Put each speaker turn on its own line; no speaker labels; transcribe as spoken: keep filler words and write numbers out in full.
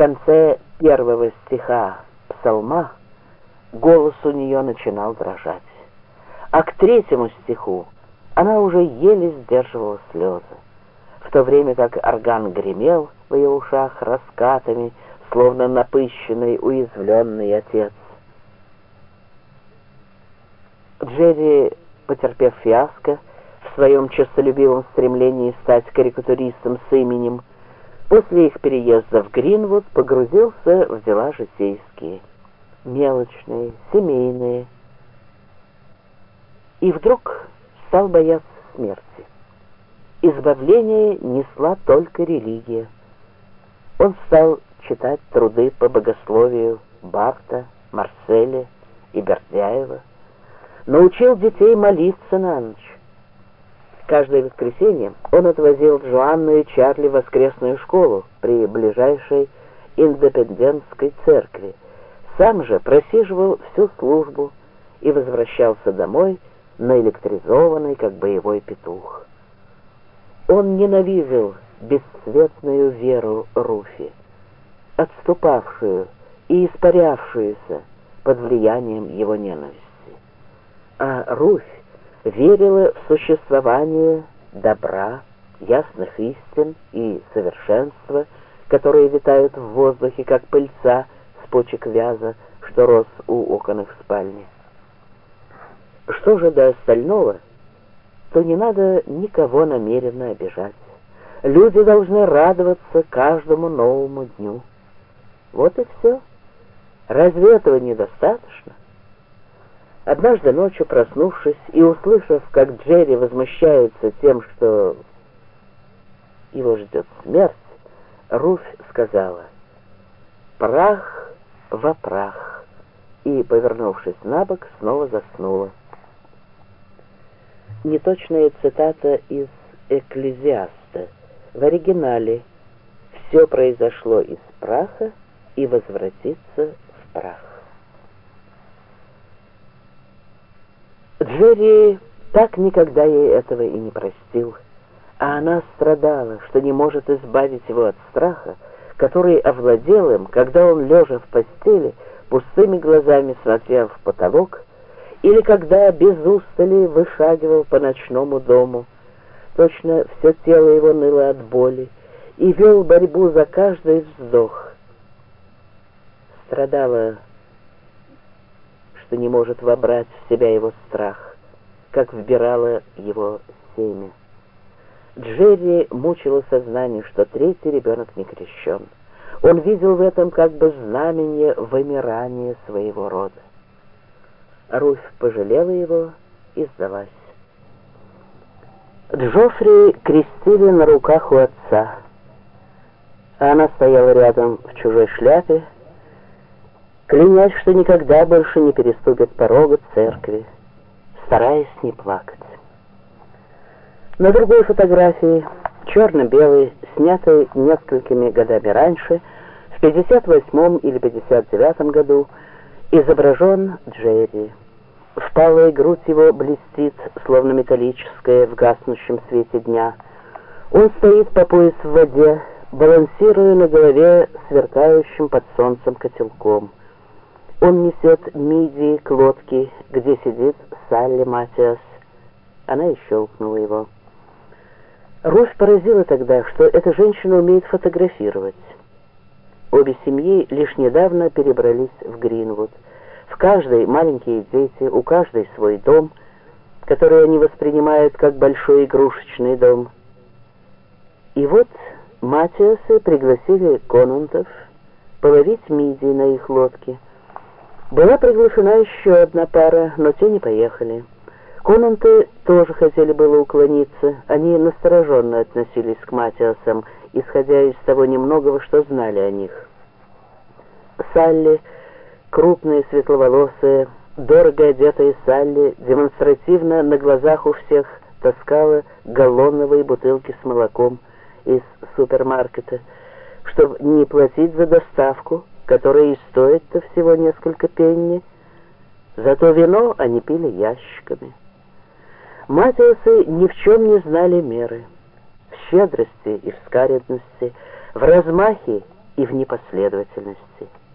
конце первого стиха псалма голос у нее начинал дрожать, а к третьему стиху она уже еле сдерживала слезы, в то время как орган гремел в ее ушах раскатами, словно напыщенный, уязвленный отец. Джерри, потерпев фиаско в своем честолюбивом стремлении стать карикатуристом с именем, после их переезда в Гринвуд погрузился в дела житейские, мелочные, семейные, и вдруг стал бояться смерти. Избавление несла только религия. Он стал читать труды по богословию Барта, Марселя и Бердяева, научил детей молиться на ночь. Каждое воскресенье он отвозил Джоанну и Чарли в воскресную школу при ближайшей индепендентской церкви, сам же просиживал всю службу и возвращался домой наэлектризованный, как боевой петух. Он ненавидел бесцветную веру Руфи, отступавшую и испарявшуюся под влиянием его ненависти. А Руфь верила в существование добра, ясных истин и совершенства, которые витают в воздухе, как пыльца с почек вяза, что рос у окон их спальни. Что же до остального, то не надо никого намеренно обижать. Люди должны радоваться каждому новому дню. Вот и все. Разве этого недостаточно? Однажды ночью, проснувшись и услышав, как Джерри возмущается тем, что его ждет смерть, Руфь сказала: «Прах во прах», и, повернувшись на бок, снова заснула. Неточная цитата из «Экклезиаста». В оригинале «все произошло из праха и возвратится в прах». Джерри так никогда ей этого и не простил, а она страдала, что не может избавить его от страха, который овладел им, когда он, лежа в постели, пустыми глазами смотрел в потолок, или когда без устали вышагивал по ночному дому. Точно все тело его ныло от боли, и вел борьбу за каждый вздох. Страдала, что не может вобрать в себя его страх, как вбирала его семя. Джерри мучило сознание, что третий ребенок не крещен. Он видел в этом как бы знамение вымирания своего рода. Руфь пожалела его и сдалась. Джоффри крестили на руках у отца, а она стояла рядом в чужой шляпе, клянясь, что никогда больше не переступит порога церкви, стараясь не плакать. На другой фотографии, черно-белой, снятой несколькими годами раньше, в пятьдесят восьмом или пятьдесят девятом году, изображен Джерри. Впалая грудь его блестит, словно металлическая в гаснущем свете дня. Он стоит по пояс в воде, балансируя на голове сверкающим под солнцем котелком. Он несет мидии к лодке, где сидит Салли Матиас. Она и щелкнула его. Руфь поразила тогда, что эта женщина умеет фотографировать. Обе семьи лишь недавно перебрались в Гринвуд. В каждой маленькие дети, у каждой свой дом, который они воспринимают как большой игрушечный дом. И вот Матиасы пригласили Конантов половить мидии на их лодке. Была приглашена еще одна пара, но те не поехали. Конанты тоже хотели было уклониться, они настороженно относились к Матиасам, исходя из того немногого, что знали о них. Салли, крупная, светловолосая, дорого одетая Салли, демонстративно на глазах у всех таскала галлоновые бутылки с молоком из супермаркета, чтобы не платить за доставку, которая и стоит-то всего несколько пенни. Зато вино они пили ящиками. Матиасы ни в чем не знали меры. В щедрости и в скаредности, в размахе и в непоследовательности.